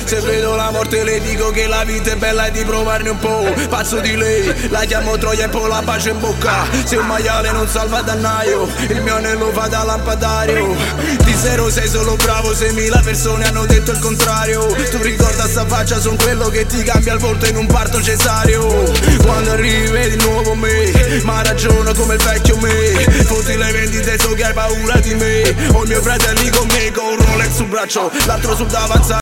Se vedo la morte le dico che la vita è bella e di provarne un po'. Pazzo di lei, la chiamo Troia e poi la pace in bocca. Se un maiale non salva dannaio, il mio anello fa da lampadario. Di zero sei solo bravo, 6.000 persone hanno detto il contrario. Tu ricorda sta faccia, son quello che ti cambia il volto in un parto cesareo. Quando arrivi vedi il nuovo me, ma ragiono come il vecchio me. Fotti le vendite so che hai paura di me. Ho i miei fratelli con me, con un Rolex sul braccio, l'altro sul davanzale.